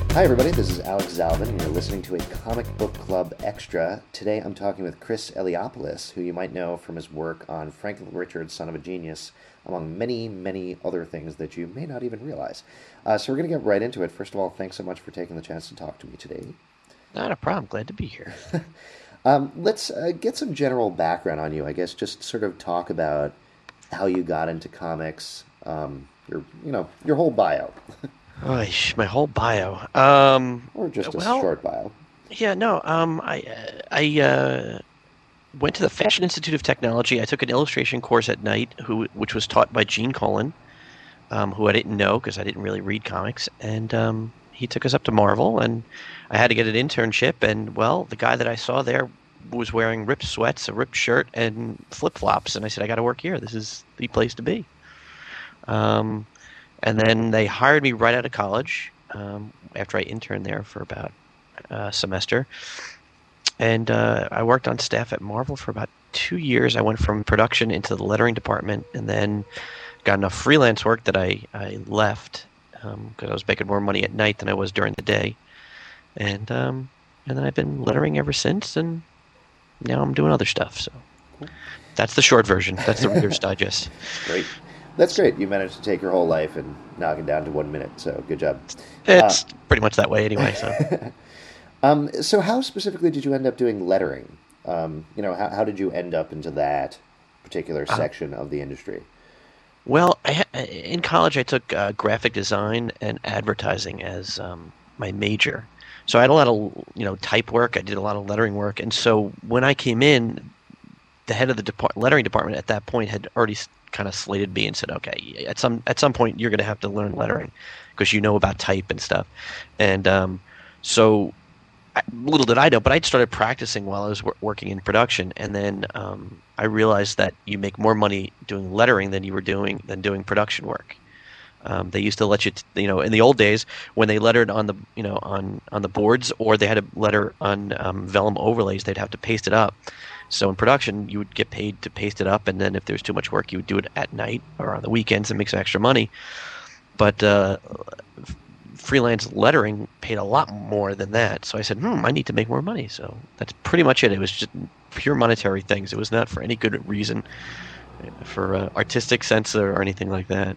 Hi, everybody. This is Alex Zalvin, and you're listening to a Comic Book Club Extra. Today I'm talking with Chris Eliopoulos, who you might know from his work on Franklin Richards' Son of a Genius, among many, many other things that you may not even realize. So we're going to get right into it. First of all, thanks so much for taking the chance to talk to me today. Not a problem. Glad to be here. Let's get some general background on you, I guess. Just sort of talk about how you got into comics, your whole bio. Oh, my whole bio. Or just a Well, short bio. yeah, no. I went to the Fashion Institute of Technology. I took an illustration course at night, which was taught by Gene Colan, who I didn't know because I didn't really read comics, and he took us up to Marvel, and I had to get an internship. And well, the guy that I saw there was wearing ripped sweats, a ripped shirt, and flip flops, and I said, I got to work here. This is the place to be. And then they hired me right out of college after I interned there for about a semester. And I worked on staff at Marvel for about 2 years. I went from production into the lettering department and then got enough freelance work that I left because I was making more money at night than I was during the day. And then I've been lettering ever since, and now I'm doing other stuff. So that's the short version. That's the Reader's Digest. Great. That's great. You managed to take your whole life and knock it down to 1 minute, so good job. It's pretty much that way anyway. So, So how specifically did you end up doing lettering? How did you end up into that particular section of the industry? well, in college I took graphic design and advertising as my major. So I had a lot of type work. I did a lot of lettering work, and so when I came in, the head of the lettering department at that point had already kind of slated me and said, "Okay, at some point you're going to have to learn lettering because you know about type and stuff." And so little did I know, but I'd started practicing while I was working in production, and then I realized that you make more money doing lettering than doing production work. They used to let you, in the old days when they lettered on the, on the boards, or they had to letter on vellum overlays, they'd have to paste it up. So in production, you would get paid to paste it up, and then if there's too much work, you would do it at night or on the weekends and make some extra money. But freelance lettering paid a lot more than that. So I said, I need to make more money. So that's pretty much it. It was just pure monetary things. It was not for any good reason, for artistic sense or anything like that.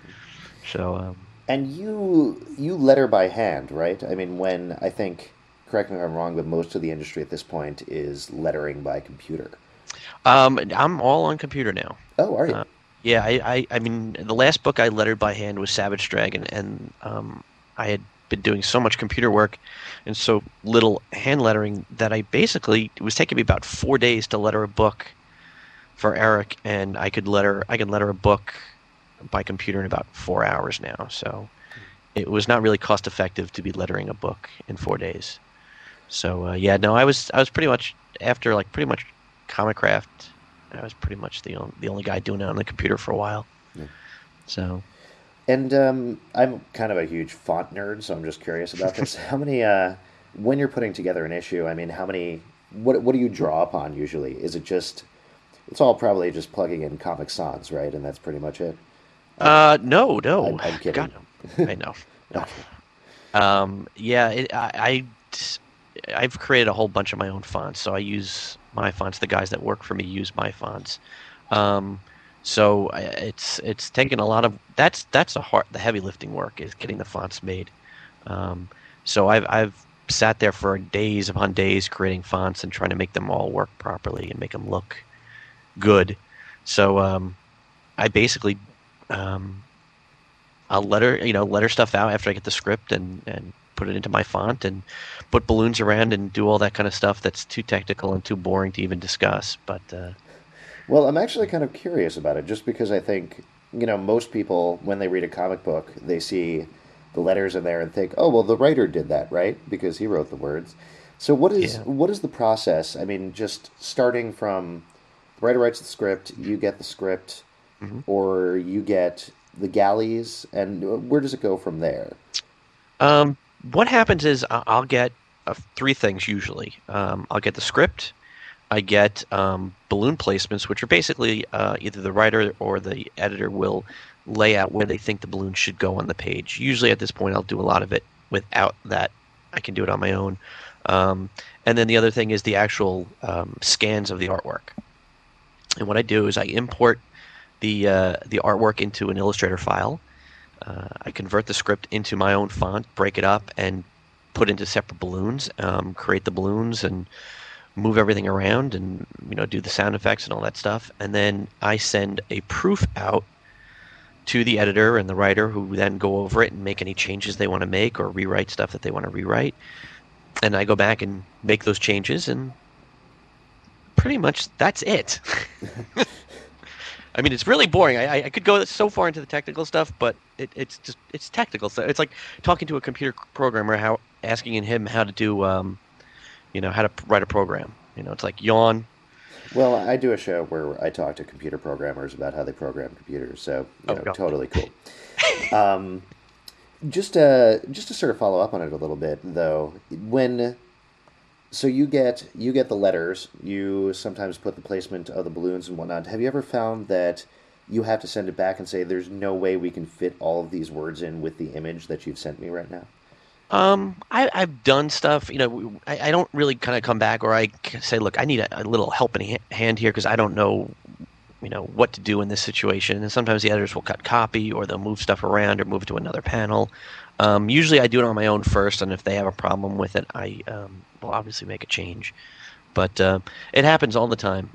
So And you letter by hand, right? I mean, I think, correct me if I'm wrong, but most of the industry at this point is lettering by computer. I'm all on computer now. Oh, are you? Yeah, I mean, the last book I lettered by hand was Savage Dragon, and I had been doing so much computer work and so little hand lettering that it was taking me about 4 days to letter a book for Eric, and I can letter a book by computer in about 4 hours now. So it was not really cost effective to be lettering a book in 4 days. So yeah, no, I was pretty much after pretty much Comic Craft. I was pretty much the only guy doing it on the computer for a while. Yeah. So. And I'm kind of a huge font nerd, so I'm just curious about this. How many, when you're putting together an issue, I mean, what do you draw upon usually? Is it just, it's all probably just plugging in Comic Sans, right? And that's pretty much it? No. I'm kidding. God, I know. Yeah, I've created a whole bunch of my own fonts, so I use my fonts. The guys that work for me use my fonts. So it's taken a lot of the heavy lifting work is getting the fonts made. So I've sat there for days upon days creating fonts and trying to make them all work properly and make them look good. So I basically I'll letter stuff out after I get the script and put it into my font and put balloons around and do all that kind of stuff that's too technical and too boring to even discuss. But Well, I'm actually kind of curious about it, just because I think, most people, when they read a comic book, they see the letters in there and think, oh, well, the writer did that, right? Because he wrote the words. So what is the process? I mean, just starting from the writer writes the script, you get the script, or you get the galleys, and where does it go from there? what happens is I'll get three things usually. I'll get the script. I get balloon placements, which are basically either the writer or the editor will lay out where they think the balloon should go on the page. Usually at this point I'll do a lot of it without that, I can do it on my own. Um, and then the other thing is the actual scans of the artwork. And what I do is I import the artwork into an Illustrator file. I convert the script into my own font, break it up, and put into separate balloons. Create the balloons and move everything around, and do the sound effects and all that stuff. And then I send a proof out to the editor and the writer, who then go over it and make any changes they want to make or rewrite stuff that they want to rewrite. And I go back and make those changes, and pretty much that's it. I mean, it's really boring. I could go so far into the technical stuff, but it's technical stuff. It's like talking to a computer programmer, asking him how to do, how to write a program. It's like yawn. Well, I do a show where I talk to computer programmers about how they program computers, so totally cool. Just to sort of follow up on it a little bit, though, so you get the letters, you sometimes put the placement of the balloons and whatnot. Have you ever found that you have to send it back and say, "There's no way we can fit all of these words in with the image that you've sent me right now"? I've done stuff. I don't really kind of come back, or I say, "Look, I need a little helping hand here because I don't know, what to do in this situation." And sometimes the editors will cut copy, or they'll move stuff around, or move it to another panel. Usually, I do it on my own first, and if they have a problem with it, I will obviously make a change. But it happens all the time.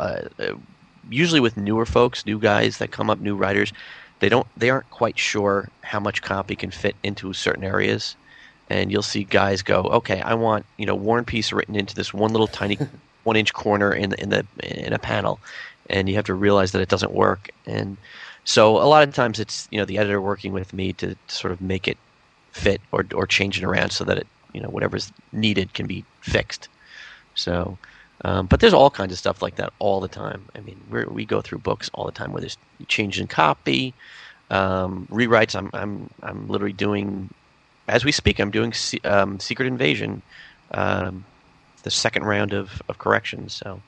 Usually with newer folks, new guys that come up, new writers, they aren't quite sure how much copy can fit into certain areas. And you'll see guys go, "Okay, I want War and Peace written into this one little tiny 1-inch corner in a panel," and you have to realize that it doesn't work. And so a lot of times it's the editor working with me to sort of make it fit or change it around so that it whatever's needed can be fixed. So, but there's all kinds of stuff like that all the time. I mean, we go through books all the time where there's change in copy, rewrites. I'm literally doing. As we speak, I'm doing Secret Invasion, the second round of corrections. So,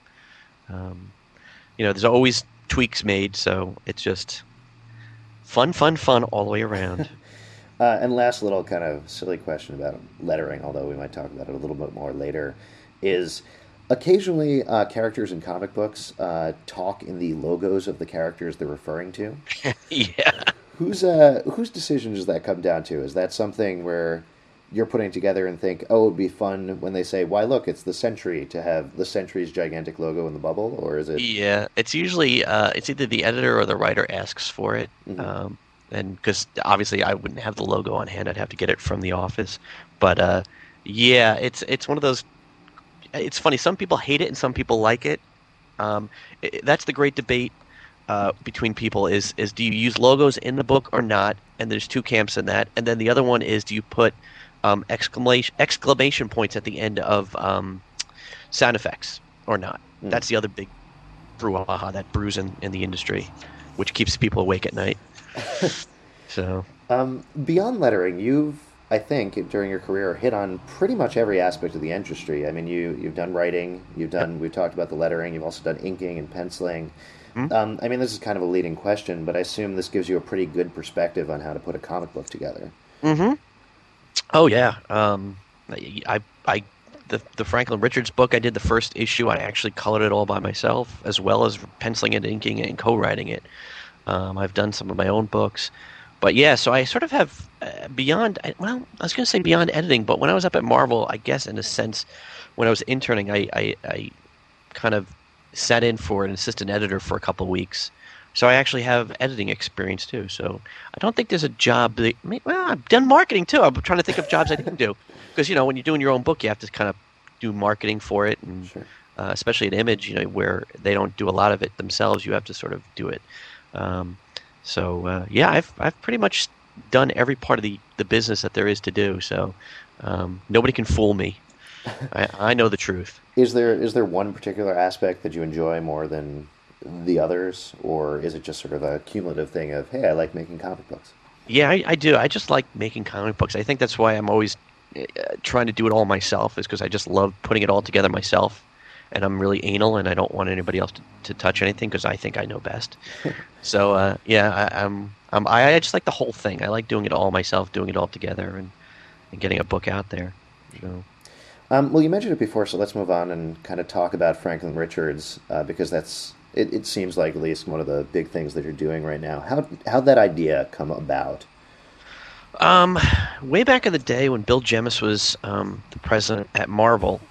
there's always tweaks made. So it's just fun all the way around. And last little kind of silly question about lettering, although we might talk about it a little bit more later, is occasionally characters in comic books talk in the logos of the characters they're referring to. Yeah. Whose decision does that come down to? Is that something where you're putting together and think, "Oh, it would be fun when they say, 'Why, look, it's the Sentry,' to have the Sentry's gigantic logo in the bubble," or is it? Yeah, it's usually it's either the editor or the writer asks for it, Mm-hmm. and because obviously I wouldn't have the logo on hand, I'd have to get it from the office. But yeah, it's one of those. It's funny. Some people hate it and some people like it. That's the great debate between people is do you use logos in the book or not? And there's two camps in that. And then the other one is, do you put exclamation points at the end of sound effects or not? Mm. That's the other big brouhaha that brews in the industry, which keeps people awake at night. So Beyond lettering, you've, I think, during your career, hit on pretty much every aspect of the industry. I mean, you've done writing, we've talked about the lettering, you've also done inking and penciling. I mean, this is kind of a leading question, but I assume this gives you a pretty good perspective on how to put a comic book together. Mm-hmm. Oh yeah. I the Franklin Richards book, I did the first issue. I actually colored it all by myself, as well as penciling it, inking it, and co-writing it. I've done some of my own books, but yeah. So I sort of have well, I was going to say beyond editing, but when I was up at Marvel, I guess in a sense, when I was interning, I kind of sat in for an assistant editor for a couple of weeks. So I actually have editing experience too. So I don't think there's a job well, I've done marketing too. I'm trying to think of jobs I didn't do. Because, when you're doing your own book, you have to kind of do marketing for it. And Sure. especially at Image, where they don't do a lot of it themselves, you have to sort of do it. Yeah, I've pretty much done every part of the business that there is to do. So nobody can fool me. I know the truth. Is there one particular aspect that you enjoy more than the others, or is it just sort of a cumulative thing of, hey, I like making comic books? Yeah, I do. I just like making comic books. I think that's why I'm always trying to do it all myself, is because I just love putting it all together myself. And I'm really anal, and I don't want anybody else to touch anything because I think I know best. So yeah, I just like the whole thing. I like doing it all myself, doing it all together, and and getting a book out there. So. Well, you mentioned it before, so let's move on and kind of talk about Franklin Richards because it seems like at least one of the big things that you're doing right now. How'd that idea come about? Um, Way back in the day when Bill Jemas was the president at Marvel,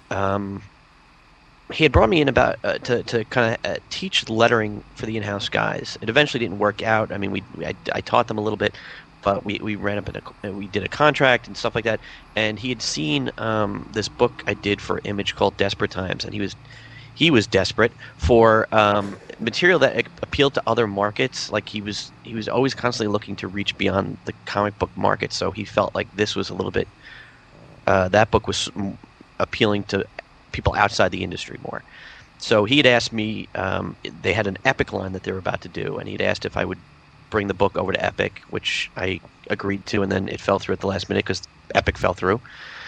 he had brought me in about to kind of teach lettering for the in-house guys. It eventually didn't work out. I mean, I taught them a little bit, but we ran up in we did a contract and stuff like that. And he had seen this book I did for Image called Desperate Times, and he was desperate for material that appealed to other markets. Like he was always constantly looking to reach beyond the comic book market. So he felt like this was a little bit that book was appealing to people outside the industry more. So he had asked me. They had an Epic line that they were about to do, and he'd asked if I would bring the book over to Epic, which I agreed to, and then it fell through at the last minute because Epic fell through.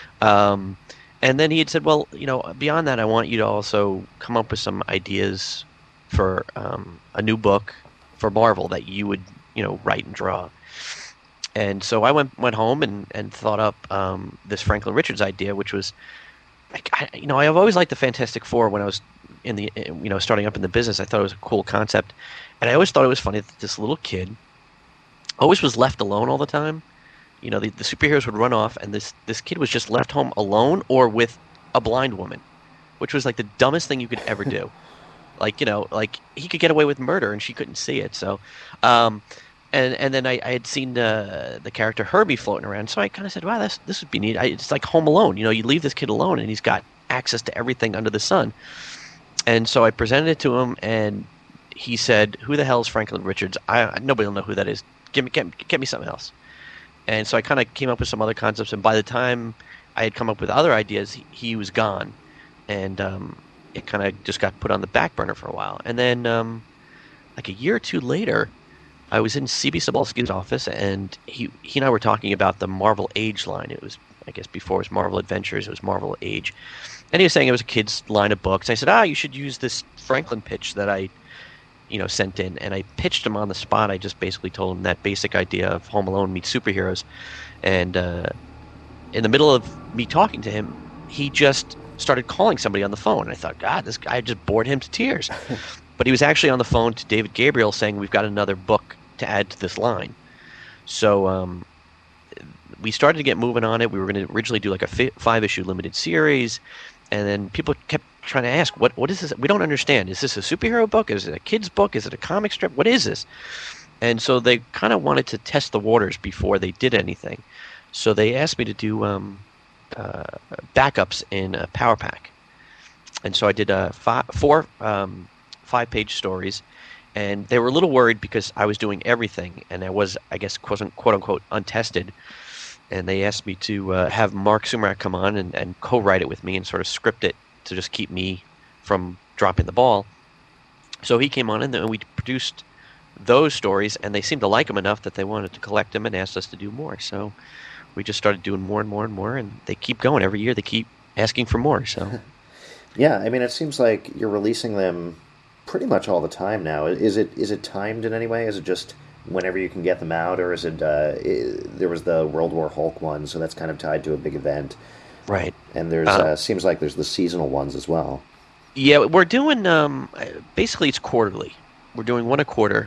And then he had said, well, beyond that, I want you to also come up with some ideas for a new book for Marvel that you would, write and draw. And so I went home and thought up this Franklin Richards idea, which was, I've always liked the Fantastic Four when I was in the, starting up in the business. I thought it was a cool concept. And I always thought it was funny that this little kid always was left alone all the time. The superheroes would run off, and this kid was just left home alone or with a blind woman, which was like the dumbest thing you could ever do. Like he could get away with murder, and she couldn't see it. So, and then I had seen the character Herbie floating around, so I kind of said, "Wow, this would be neat." It's like Home Alone. You leave this kid alone, and he's got access to everything under the sun. And so I presented it to him, and he said, "Who the hell is Franklin Richards? Nobody will know who that is. Get me something else." And so I kind of came up with some other concepts, and by the time I had come up with other ideas, he was gone, and it kind of just got put on the back burner for a while. And then, like a year or two later, I was in C.B. Cebulski's office, and he and I were talking about the Marvel Age line. It was, I guess, before it was Marvel Adventures, it was Marvel Age, and he was saying it was a kid's line of books. I said, you should use this Franklin pitch that I sent in, and I pitched him on the spot. I just basically told him that basic idea of Home Alone meets superheroes, and in the middle of me talking to him, he just started calling somebody on the phone. And I thought, God, this guy just bored him to tears. But he was actually on the phone to David Gabriel saying, we've got another book to add to this line. So we started to get moving on it. We were going to originally do like a 5-issue limited series, and then people kept trying to ask, what is this? We don't understand. Is this a superhero book? Is it a kid's book? Is it a comic strip? What is this? And so they kind of wanted to test the waters before they did anything. So they asked me to do backups in a Power Pack. And so I did 4 5-page stories, and they were a little worried because I was doing everything, and I was, I guess, quote-unquote, untested. And they asked me to have Mark Sumerak come on and co-write it with me and sort of script it to just keep me from dropping the ball. So he came on, and we produced those stories, and they seemed to like them enough that they wanted to collect them and asked us to do more. So we just started doing more and more and more, and they keep going. Every year they keep asking for more. So yeah, I mean, it seems like you're releasing them pretty much all the time now. Is it timed in any way? Is it just whenever you can get them out, or is it there was the World War Hulk one, so that's kind of tied to a big event, right? And there's seems like there's the seasonal ones as well. Yeah, we're doing basically it's quarterly. We're doing one a quarter,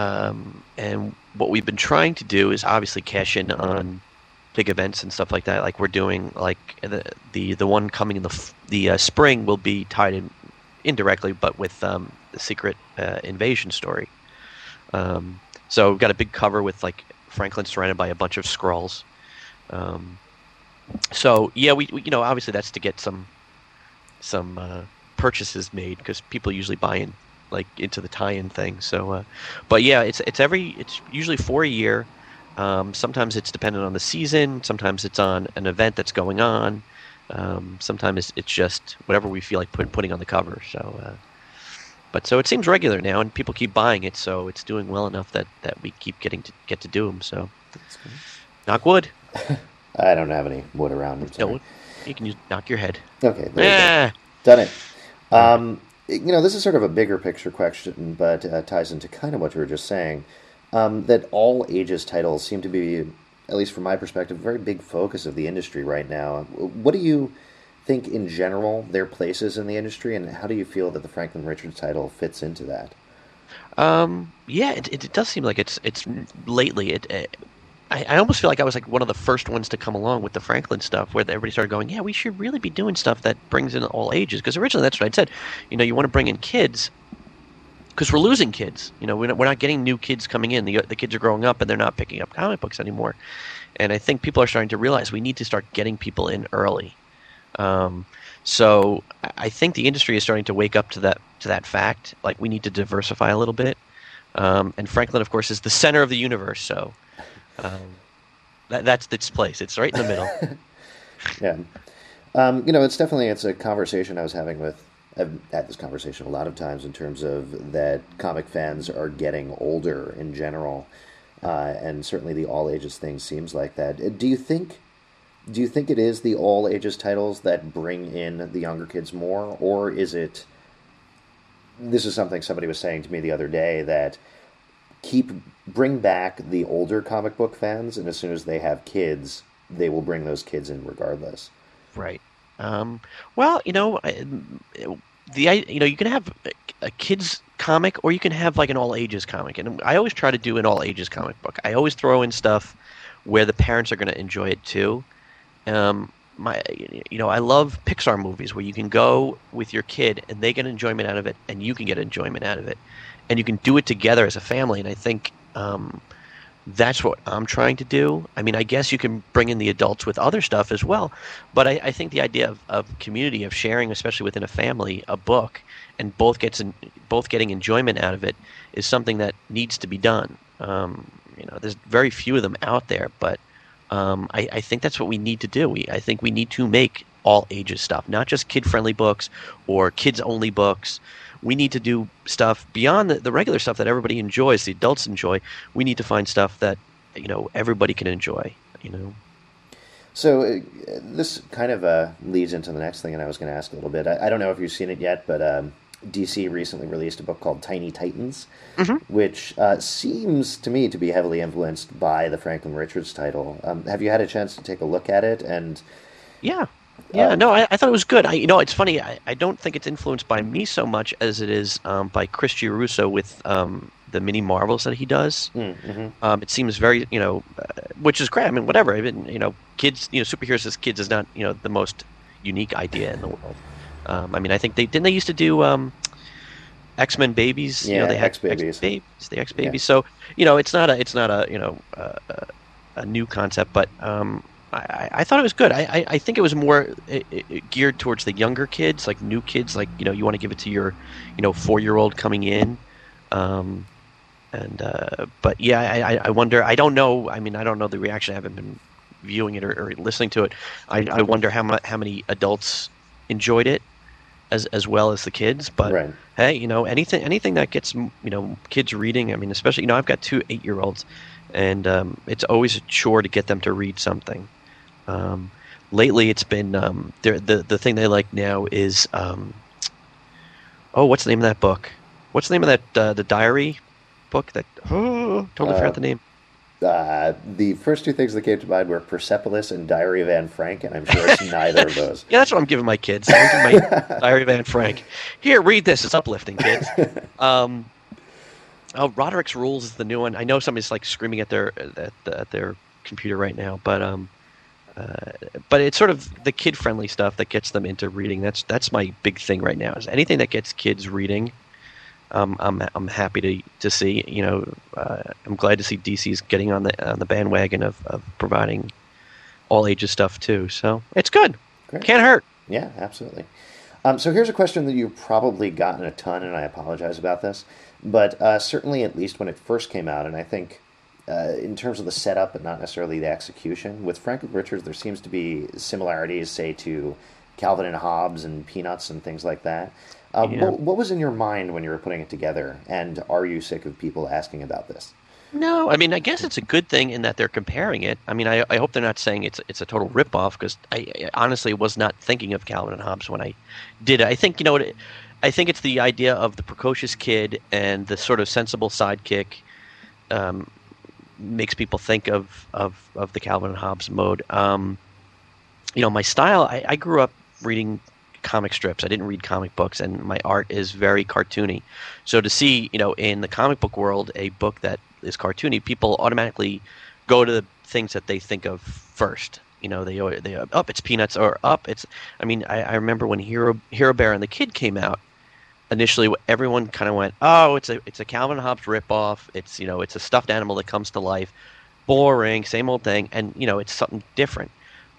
and what we've been trying to do is obviously cash in on big events and stuff like that. Like we're doing like the one coming in the spring will be tied in indirectly, but with the Secret Invasion story. So we've got a big cover with like Franklin surrounded by a bunch of Skrulls. So yeah, we obviously that's to get some purchases made because people usually buy in like into the tie-in thing. So, but yeah, it's usually for a year. Sometimes it's dependent on the season. Sometimes it's on an event that's going on. Sometimes it's just whatever we feel like putting on the cover. So. But so it seems regular now, and people keep buying it, so it's doing well enough that we keep get to do them. So, knock wood. I don't have any wood around. No, you can knock your head. Okay, there you go. Done it. This is sort of a bigger picture question, but ties into kind of what you were just saying. That all ages titles seem to be at least from my perspective, a very big focus of the industry right now. What do you think in general their places in the industry, and how do you feel that the Franklin Richards title fits into that? Yeah, it does seem like it's lately. I almost feel like I was like one of the first ones to come along with the Franklin stuff, where everybody started going, yeah, we should really be doing stuff that brings in all ages. Because originally that's what I'd said. You want to bring in kids because we're losing kids. We're not getting new kids coming in. The kids are growing up and they're not picking up comic books anymore. And I think people are starting to realize we need to start getting people in early. So I think the industry is starting to wake up to that fact. Like, we need to diversify a little bit. And Franklin, of course, is the center of the universe. So that's its place. It's right in the middle. Yeah. It's a conversation I was having with. I've had this conversation a lot of times in terms of that comic fans are getting older in general, and certainly the all ages thing seems like that. Do you think it is the all ages titles that bring in the younger kids more, or is it? This is something somebody was saying to me the other day, that bring back the older comic book fans, and as soon as they have kids, they will bring those kids in regardless. Right. Well, you can have a kids comic, or you can have like an all ages comic, and I always try to do an all ages comic book. I always throw in stuff where the parents are going to enjoy it too. I love Pixar movies where you can go with your kid and they get enjoyment out of it, and you can get enjoyment out of it, and you can do it together as a family. And I think that's what I'm trying to do. I mean, I guess you can bring in the adults with other stuff as well, but I think the idea of community, of sharing, especially within a family, a book, and both getting enjoyment out of it, is something that needs to be done. There's very few of them out there, but I think that's what we need to do. I think we need to make all ages stuff, not just kid-friendly books or kids-only books. We need to do stuff beyond the regular stuff that everybody enjoys, the adults enjoy. We need to find stuff that everybody can enjoy. So this kind of leads into the next thing, and I was going to ask a little bit. I don't know if you've seen it yet, but DC recently released a book called Tiny Titans, which seems to me to be heavily influenced by the Franklin Richards title. Have you had a chance to take a look at it? And yeah. No, I thought it was good. It's funny. I don't think it's influenced by me so much as it is by Chris Giarrusso with the mini Marvels that he does. Mm-hmm. It seems very, which is great. I mean, whatever. Even, kids, superheroes as kids is not, the most unique idea in the world. I think they used to do X-Men Babies. Yeah, they had X-Babies. The X-Babies. Yeah. So, it's not a new concept, but I thought it was good. I think it was more geared towards the younger kids, like new kids, like you want to give it to your 4-year-old coming in. But yeah, I wonder. I don't know. I mean, I don't know the reaction. I haven't been viewing it or listening to it. I wonder how many adults enjoyed it as well as the kids. But right. Hey, anything that gets kids reading. I mean, especially I've got 2 8-year-olds, and it's always a chore to get them to read something. Lately, it's been the thing they like now is what's the name of that book? What's the name of that the diary book that totally forgot the name. The first 2 things that came to mind were Persepolis and Diary of Anne Frank, and I'm sure it's neither of those. Yeah, that's what I'm giving my kids. I'm giving my Diary of Anne Frank. Here, read this. It's uplifting, kids. Roderick's Rules is the new one. I know somebody's like screaming at their computer right now, but it's sort of the kid-friendly stuff that gets them into reading. That's my big thing right now. Is anything that gets kids reading. I'm happy to see. I'm glad to see DC's getting on the bandwagon of providing all ages stuff too. So it's good. Great. Can't hurt. Yeah, absolutely. So here's a question that you've probably gotten a ton, and I apologize about this, but certainly at least when it first came out, and I think in terms of the setup but not necessarily the execution, with Franklin Richards there seems to be similarities, say, to Calvin and Hobbes and Peanuts and things like that. What was in your mind when you were putting it together, and are you sick of people asking about this? No, I mean, I guess it's a good thing in that they're comparing it. I mean, I hope they're not saying it's a total ripoff, because I honestly was not thinking of Calvin and Hobbes when I did it. I think, I think it's the idea of the precocious kid and the sort of sensible sidekick makes people think of the Calvin and Hobbes mode. My style, I grew up reading comic strips. I didn't read comic books, and my art is very cartoony. So to see, in the comic book world, a book that is cartoony, people automatically go to the things that they think of first. It's Peanuts, or it's. I mean, I remember when Hero Bear and the Kid came out. Initially, everyone kind of went, "Oh, it's a Calvin and Hobbes ripoff. It's it's a stuffed animal that comes to life. Boring, same old thing." And it's something different.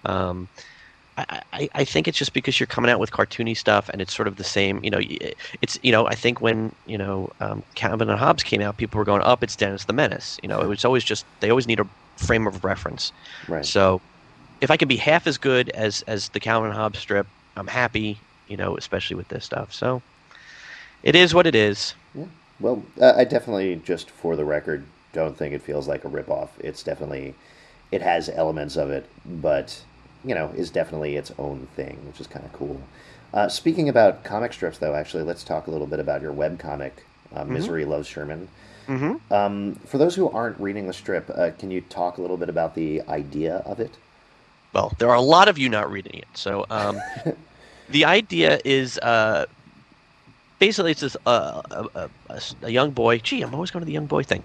I think it's just because you're coming out with cartoony stuff, and it's sort of the same. I think when Calvin and Hobbes came out, people were going, "Up, it's Dennis the Menace." It was always just they always need a frame of reference. Right. So if I can be half as good as the Calvin and Hobbes strip, I'm happy. Especially with this stuff. So it is what it is. Yeah. Well, I definitely, just for the record, don't think it feels like a ripoff. It's definitely, it has elements of it, but is definitely its own thing, which is kind of cool. Speaking about comic strips, though, actually, let's talk a little bit about your webcomic, Misery Loves Sherman. Mm-hmm. For those who aren't reading the strip, can you talk a little bit about the idea of it? Well, there are a lot of you not reading it. So the idea is basically it's this a young boy. Gee, I'm always going to the young boy thing.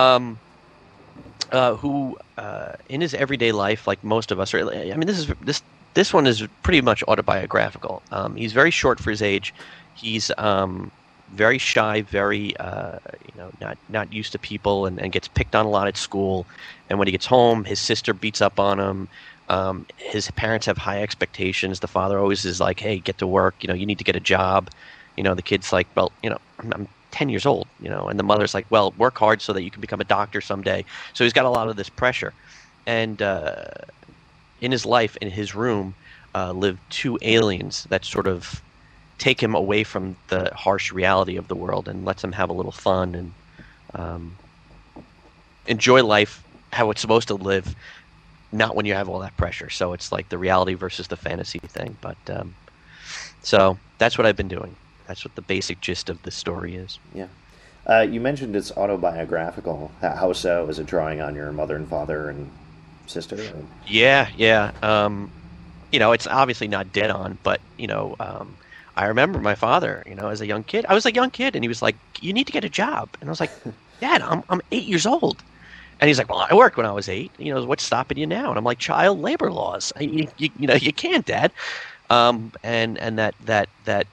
Who in his everyday life, like most of us, this one is pretty much autobiographical. He's very short for his age. He's very shy, very not used to people, and gets picked on a lot at school. And when he gets home, his sister beats up on him. His parents have high expectations. The father always is like, "Hey, get to work. You need to get a job." The kid's like, "Well, I'm 10 years old, and the mother's like, "Well, work hard so that you can become a doctor someday." So he's got a lot of this pressure. And in his life, in his room, live two aliens that sort of take him away from the harsh reality of the world and lets him have a little fun and enjoy life how it's supposed to live, not when you have all that pressure. So it's like the reality versus the fantasy thing. But so that's what I've been doing. That's what the basic gist of the story is. Yeah. You mentioned it's autobiographical. How so? Is it drawing on your mother and father and sister? Or? Yeah. It's obviously not dead on, but, I remember my father, as a young kid. I was a young kid, and he was like, "You need to get a job." And I was like, "Dad, I'm 8 years old." And he's like, "Well, I worked when I was 8. What's stopping you now?" And I'm like, "Child labor laws. You can't, Dad." And that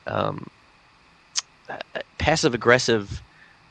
passive aggressive,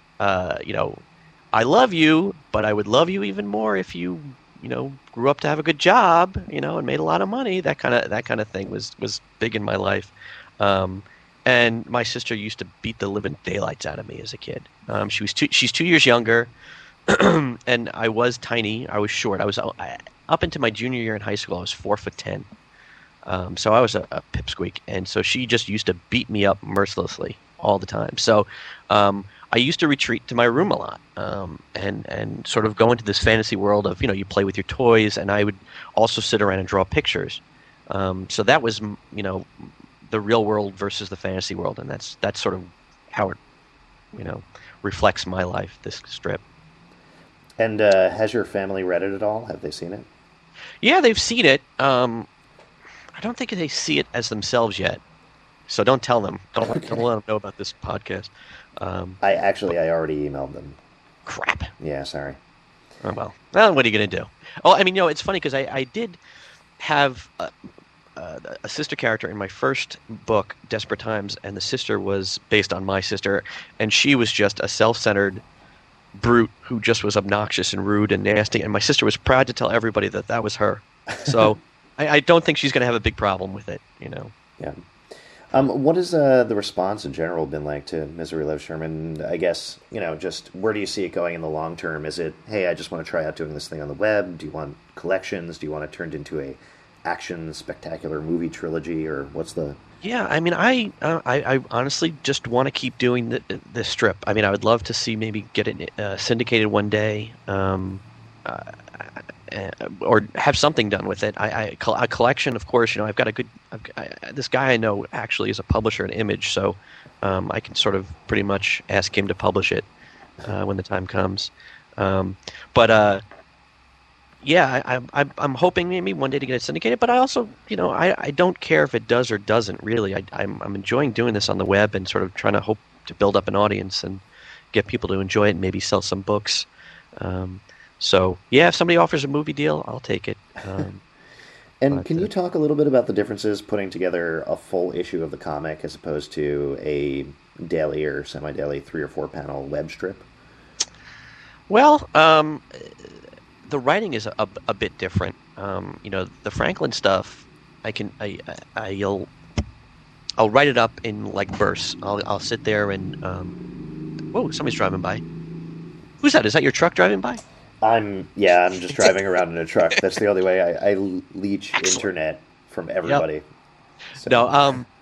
I love you, but I would love you even more if you, grew up to have a good job, and made a lot of money. That kind of thing was big in my life. And my sister used to beat the living daylights out of me as a kid. She's 2 years younger, and I was tiny. I was short. I was up into my junior year in high school. I was 4'10". So I was a pipsqueak, and so she just used to beat me up mercilessly all the time. So I used to retreat to my room a lot, and sort of go into this fantasy world of you play with your toys, and I would also sit around and draw pictures. So that was the real world versus the fantasy world, and that's sort of how it reflects my life. This strip. And has your family read it at all? Have they seen it? Yeah, they've seen it. I don't think they see it as themselves yet. So don't tell them. Don't let them know about this podcast. I already emailed them. Crap. Yeah, sorry. Oh, well, what are you going to do? Oh, I mean, it's funny because I did have a sister character in my first book, Desperate Times, and the sister was based on my sister, and she was just a self-centered brute who just was obnoxious and rude and nasty, and my sister was proud to tell everybody that was her. So I don't think she's going to have a big problem with it, Yeah. What has the response in general been like to Misery Loves Sherman? I guess, just where do you see it going in the long term? Is it, hey, I just want to try out doing this thing on the web? Do you want collections? Do you want it turned into a action spectacular movie trilogy, or what's the... Yeah, I mean, I honestly just want to keep doing this strip. I mean, I would love to see maybe get it syndicated one day, or have something done with it. A collection, of course. I've got this guy I know actually is a publisher at Image, so I can sort of pretty much ask him to publish it when the time comes. But yeah, I'm hoping maybe one day to get it syndicated, but I also, I don't care if it does or doesn't really. I'm enjoying doing this on the web and sort of trying to hope to build up an audience and get people to enjoy it and maybe sell some books. Um, so yeah, if somebody offers a movie deal, I'll take it. And But can you talk a little bit about the differences putting together a full issue of the comic as opposed to a daily or semi-daily 3 or 4 panel web strip? well, the writing is a bit different. The Franklin stuff, I'll write it up in like bursts. I'll sit there and whoa, somebody's driving by. Who's that? Is that your truck driving by? I'm just driving around in a truck. That's the only way I leech Excellent. internet from Yep. everybody. So, No.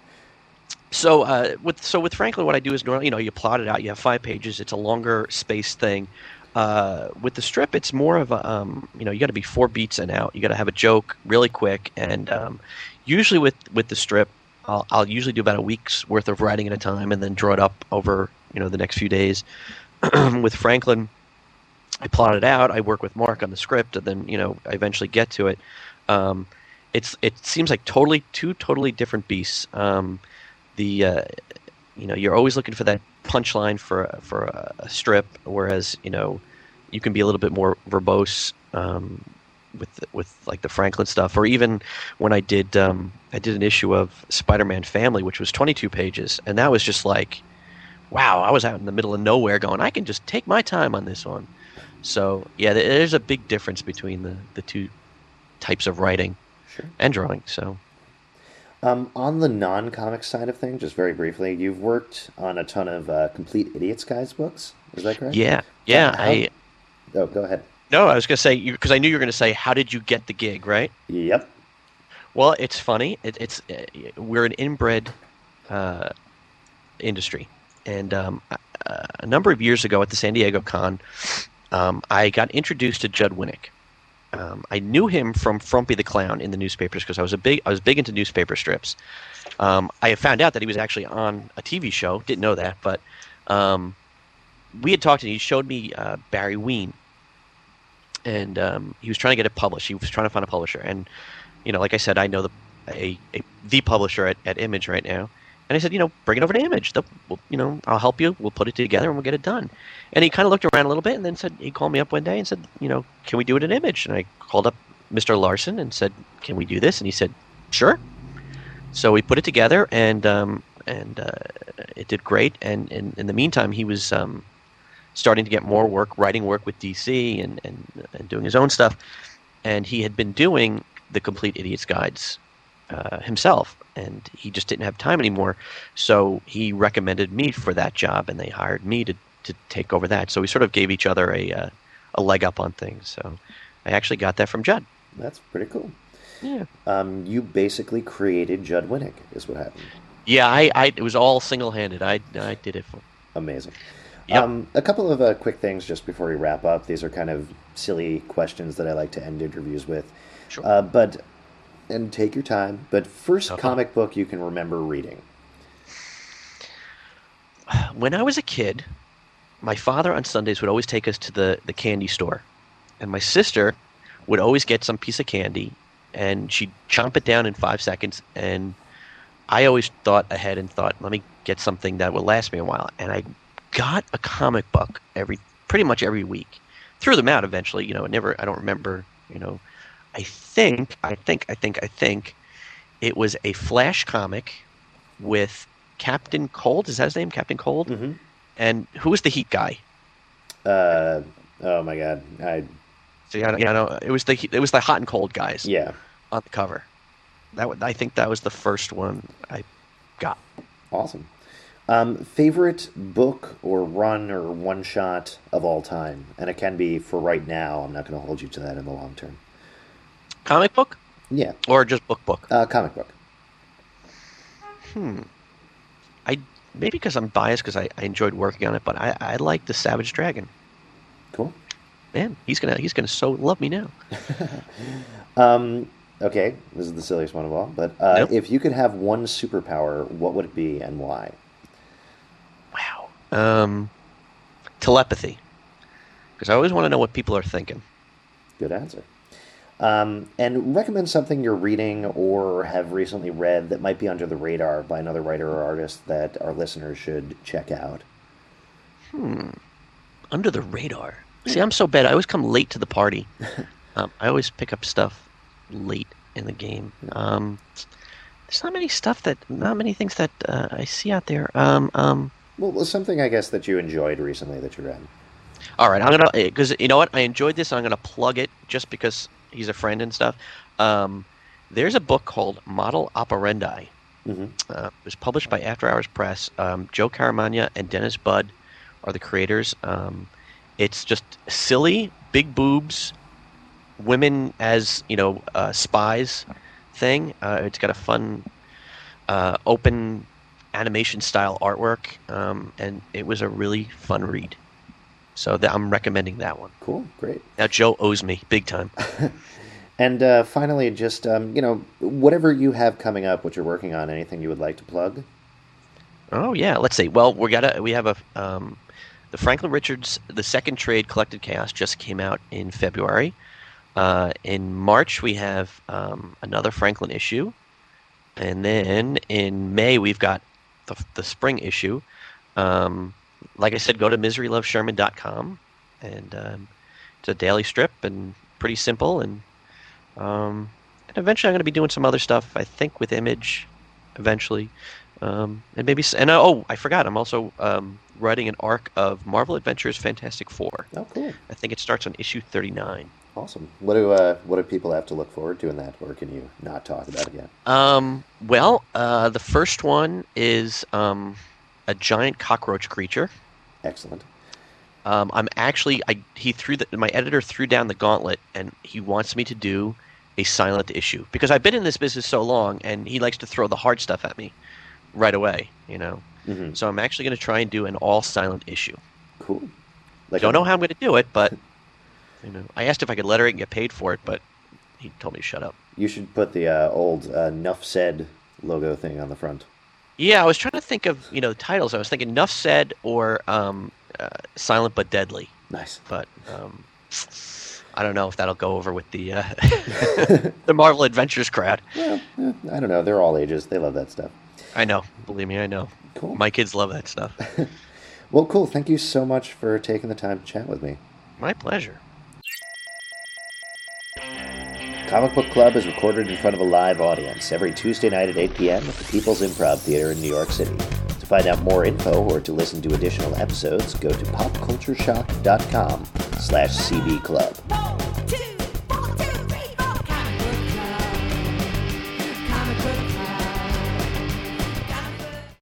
So with Franklin, what I do is normally, you plot it out. You have 5 pages. It's a longer spaced thing. With the strip, it's more of a you got to be 4 beats and out. You got to have a joke really quick, and usually with the strip, I'll usually do about a week's worth of writing at a time, and then draw it up over the next few days. With Franklin, I plot it out. I work with Mark on the script, and then I eventually get to it. Um, it seems like two totally different beasts. The You're always looking for that punchline for a strip, whereas you can be a little bit more verbose with like the Franklin stuff, or even when I did an issue of Spider-Man Family, which was 22 pages, and that was just like, wow, I was out in the middle of nowhere going, I can just take my time on this one. So yeah, there's a big difference between the two types of writing sure. and drawing. So On the non-comic side of things, just very briefly, you've worked on a ton of Complete Idiots Guys books. Is that correct? yeah, Uh, yeah. how? Oh, go ahead. No, I was gonna say because I knew you were gonna say, how did you get the gig, right? Yep. Well, it's funny. We're an inbred uh, industry, and a number of years ago at the San Diego Con, I got introduced to Judd Winnick. I knew him from Frumpy the Clown in the newspapers because I was big into newspaper strips. I found out that he was actually on a TV show. Didn't know that, but um, we had talked and he showed me Barry Ween, and he was trying to get it published. He was trying to find a publisher, and like I said, I know the publisher at Image right now. And I said, bring it over to Image. I'll help you. We'll put it together and we'll get it done. And he kind of looked around a little bit and then he called me up one day and said, can we do it at Image? And I called up Mr. Larson and said, can we do this? And he said, sure. So we put it together and it did great. And in the meantime, he was starting to get more work, writing work with DC and doing his own stuff. And he had been doing the Complete Idiots Guides himself, and he just didn't have time anymore. So he recommended me for that job, and they hired me to take over that. So we sort of gave each other a leg up on things. So I actually got that from Judd. That's pretty cool. Yeah. You basically created Judd Winnick, is what happened. Yeah, I it was all single handed. I did it for. Amazing. Yep. A couple of quick things just before we wrap up. These are kind of silly questions that I like to end interviews with. Sure. And take your time. But first Okay. comic book you can remember reading. When I was a kid, my father on Sundays would always take us to the candy store, and my sister would always get some piece of candy, and she'd chomp it down in 5 seconds. And I always thought ahead and thought, let me get something that will last me a while. And I got a comic book pretty much every week. Threw them out eventually. I don't remember. I think it was a Flash comic with Captain Cold. Is that his name, Captain Cold? Mm-hmm. And who was the Heat guy? Uh, oh my God. So yeah, no, it was the Hot and Cold guys Yeah. on the cover. I think that was the first one I got. Awesome. Favorite book or run or one shot of all time? And it can be for right now. I'm not going to hold you to that in the long term. Comic book Yeah. or just book? Comic book. I maybe because I'm biased because I enjoyed working on it, but I like the Savage Dragon. Cool. Man, he's gonna so love me now. Okay, this is the silliest one of all. But Yep. if you could have one superpower, what would it be and why? Wow. Telepathy, because I always want to know what people are thinking. Good answer. And recommend something you're reading or have recently read that might be under the radar by another writer or artist that our listeners should check out. Under the radar. See, I'm so bad. I always come late to the party. I always pick up stuff late in the game. There's not many things that I see out there. Well, something I guess that you enjoyed recently that you read. All right, I'm gonna because you know what, I enjoyed this. I'm gonna plug it just because he's a friend and stuff. There's a book called Model Operandi. It was published by After Hours Press. Joe Caramagna and Dennis Budd are the creators. It's just silly, big boobs, women as spies thing. It's got a fun, open animation style artwork, and it was a really fun read. So I'm recommending that one. Cool, great. Now Joe owes me big time. And finally, just whatever you have coming up, what you're working on, anything you would like to plug? Oh yeah, let's see. Well, we have the Franklin Richards The Second Trade Collected Chaos just came out in February. In March we have another Franklin issue, and then in May we've got the spring issue. Like I said, go to miserylovesherman.com, and it's a daily strip and pretty simple. And eventually I'm going to be doing some other stuff, I think, with Image eventually. I forgot, I'm also writing an arc of Marvel Adventures Fantastic Four. Oh, cool. I think it starts on issue 39. Awesome. What do people have to look forward to in that, or can you not talk about it yet? The first one is a giant cockroach creature. Excellent. My editor threw down the gauntlet, and he wants me to do a silent issue because I've been in this business so long, and he likes to throw the hard stuff at me right away. Mm-hmm. So I'm actually going to try and do an all silent issue. Cool. Don't know how I'm going to do it, but I asked if I could letter it and get paid for it, but he told me to shut up. You should put the old Nuff Said logo thing on the front. Yeah, I was trying to think of titles. I was thinking Nuff Said or Silent but Deadly. Nice. But I don't know if that'll go over with the the Marvel Adventures crowd. Well, I don't know. They're all ages. They love that stuff. I know. Believe me, I know. Cool. My kids love that stuff. Well, cool. Thank you so much for taking the time to chat with me. My pleasure. Comic Book Club is recorded in front of a live audience every Tuesday night at 8 p.m. at the People's Improv Theater in New York City. To find out more info or to listen to additional episodes, go to popcultureshock.com/cbclub.